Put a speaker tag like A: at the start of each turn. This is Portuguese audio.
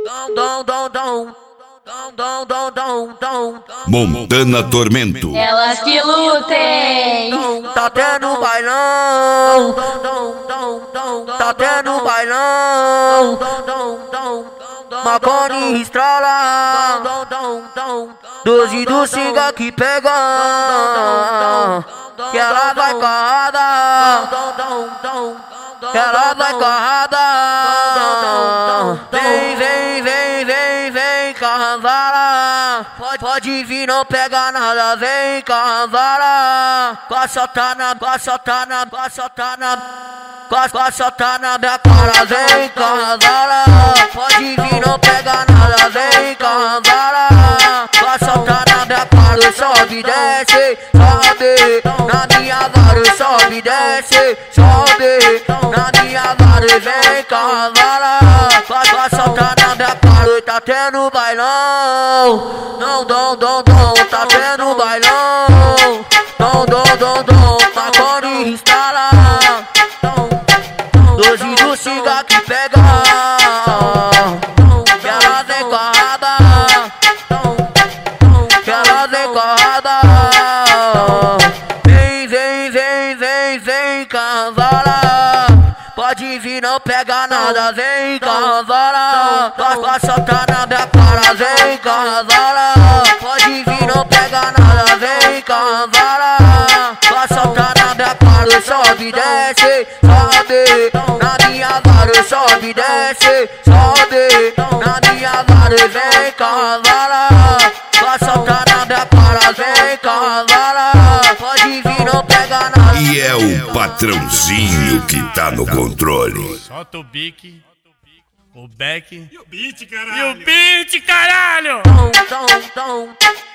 A: Montana Tormento.
B: Elas que lutem.
C: Tá tendo bailão. Tá tendo bailão. Macone estrala. 12 do Singa que pega. Que ela vai carrada. Que ela vai carrada. Vem, vem, vem, vem, vem, cavala. Pode vir, não pega nada, vem, cavala. Passa tá na, passa tá na, passa tá na. Passa tá na minha cara, vem, cavala. Pode vir, não pega nada, vem, cavala. Passa tá na minha cara, sobe, desce, sobe. Na minha vara, sobe, desce, sobe. Na minha vara, vem, cavala. Passa tá na minha cara, tá tendo bailão. Não, tá tendo bailão. Não, Macone instala. 12 do Singa que pega. Que ela vem carrada. Que ela vem carrada. Vem, vem, vem, vem, vem, cavala. Pode vir, não pega nada, vem, cavala. Passa tá na minha cara, vem, cavala. Pode vir, não pega nada, vem, cavala. Passa tá na minha cara, sobe, desce, sobe. Na minha vara, sobe, desce, sobe. Na minha vara, vem, cavala. Passa tá na minha cara, vem, cavala. Pode vir, não pega nada.
A: E é o patrãozinho que tá no controle.
D: Solta o bique, o beck
E: E o beat, caralho.
D: e o beat, caralho!
C: Tom.